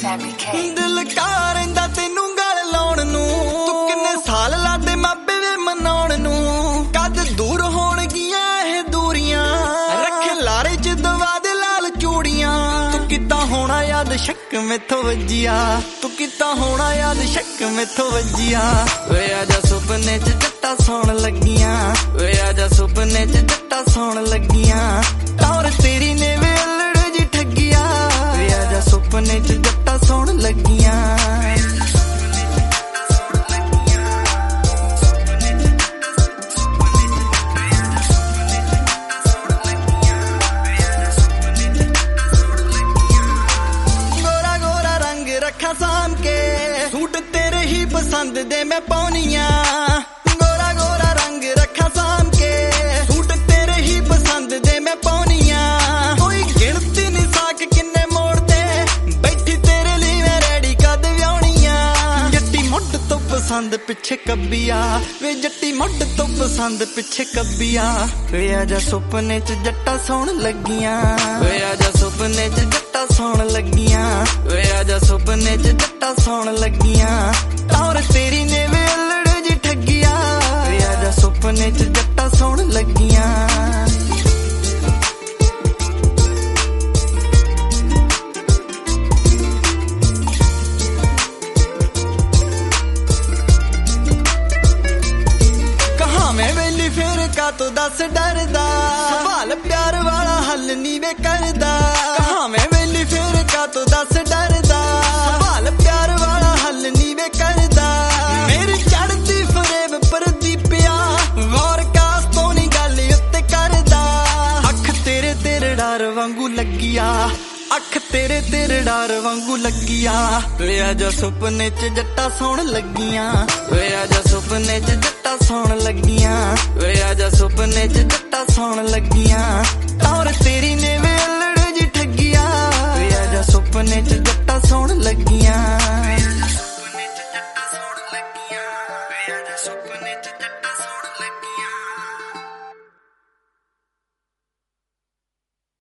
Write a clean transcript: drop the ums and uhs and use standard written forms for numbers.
दिल का रहिंदा तैनू गल लाउण नू तू किन्ने साल लादे मापे वे मनाउण नू कद दूर होणगियां ਇਹ दूरियां रखे लारे च दवा दे लाल चूड़ियां तू किता होना याद शक मैथों वजिया तू किता होना याद शक मैथों वजिया वे आजा सुपने च जट्टा सौण लगियां वे आजा सुपने च जट्टा सौण लगियां टौर तेरी ने वे अल्लड़ जी ठगिया वे आजा सुपने च जट्टा सौण लगियां रखा साम के सूट तेरे ही पसंद दे मैं पौनिया गोरा गोरा रंग रखा साम के सूट तेरे ही पसंद दे मैं पौनिया कोई गिनती नहीं साक किन्ने मोड़ दे बैठी तेरे लिए मैं रेडी कद व्याउनिया जट्टी मुड तो पसंद पिछे कब्बिया वे जट्टी मुड तो पसंद पिछे कब्बिया वे आजा सुपने च जट्टा सौण लगियां वे आजा सुपने च जट्टा सौण लगियां वे आजा सुपने च जट्टा सौण लगियां टौर तेरी ने वे अल्लड़ जी ठगिया वे आजा सुपने च जट्टा सौण लगियां कहाँ मैं वेली फिर का तो दस डरदा सवाल प्यार वाला हल नी वे करदा कहाँ मैं वेली फिर का तो दस डरदा सवाल प्यार वाला हल नी वे करदा मेरी चढ़ती फरेब परदीपिया गौर कास तो नी गल उत्ते करदा अख तेरे तेरे डर वांगू लगिया अख तेरे तेरे डर वांगू लगिया वे आजा सुपने च जट्टा सौण लगियां वे आजा सुपने च जट्टा सौण लगियां वे आजा सुपने च जट्टा सौण लगियां टौर तेरी ने वे अल्लड़ जी ठगिया वे आजा सुपने च जट्टा सौण लगियां